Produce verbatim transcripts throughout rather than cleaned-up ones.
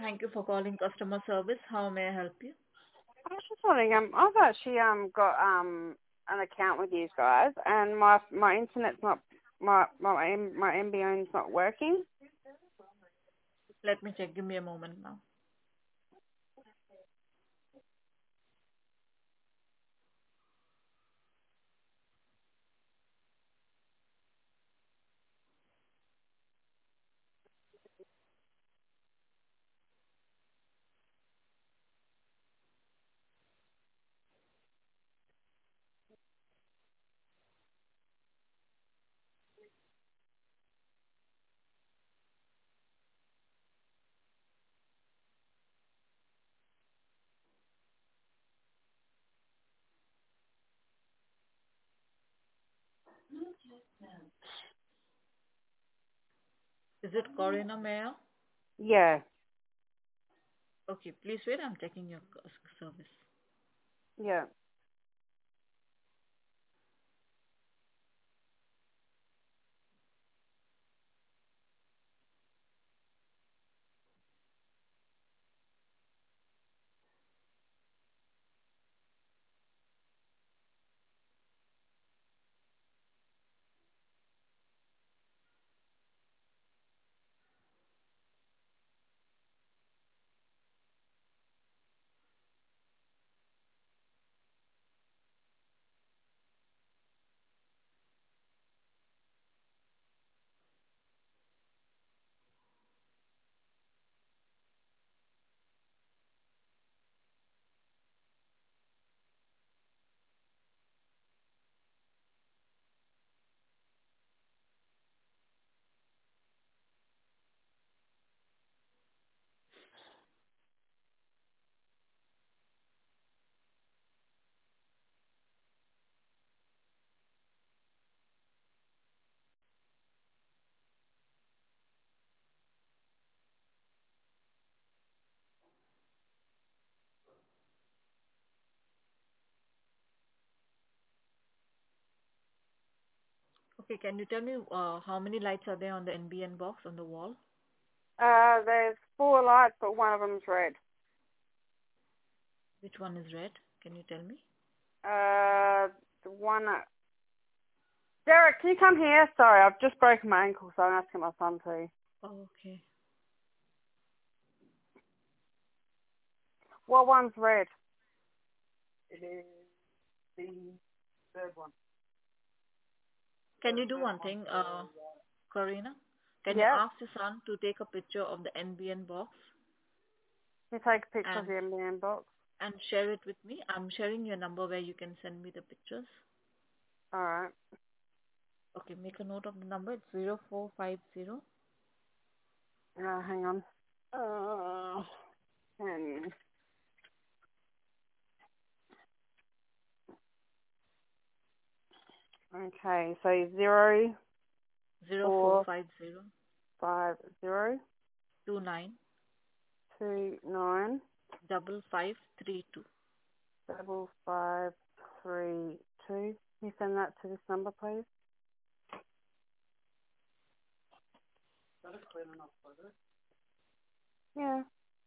Thank you for calling customer service. How may I help you? I was just wondering, um, I've actually um got um an account with you guys, and my my internet's not my my M- my M B N's not working. Let me check. Give me a moment now. Is it Corina Mayer? Yeah, Okay, please wait. I'm checking your c- service. yeah. Okay, can you tell me uh, how many lights are there on the N B N box on the wall? Uh, there's four lights, but one of them's red. Which one is red? Can you tell me? Uh, the one. That... Derek, can you come here? Sorry, I've just broken my ankle, so I'm asking my son to. Oh, okay. What one's red? It is the third one. Can you do one thing, uh, Corina? Can you Yep. ask your son to take a picture of the N B N box You take a picture of and the M B N box. and share it with me? I'm sharing your number where you can send me the pictures. All right. Okay, make a note of the number. It's zero four five zero. Uh, hang on. Uh, ten. Okay, so zero Zero four four five zero five zero two nine two nine double five three two. double five three two. Can you send that to this number, please? That is clear enough, is it? Yeah.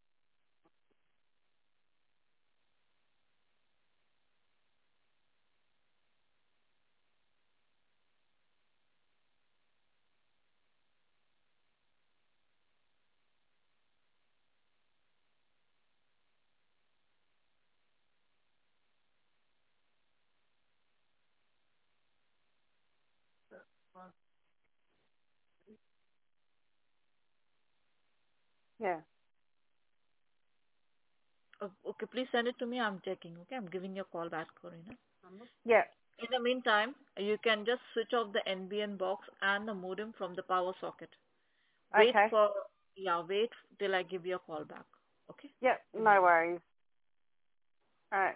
Yeah. Oh, okay, please send it to me. I'm checking. Okay, I'm giving you a call back, Corina. Yeah. In the meantime, you can just switch off the N B N box and the modem from the power socket. Wait Okay. for, yeah, wait till I give you a call back. Okay? Yep. Give me a No moment. worries. All right.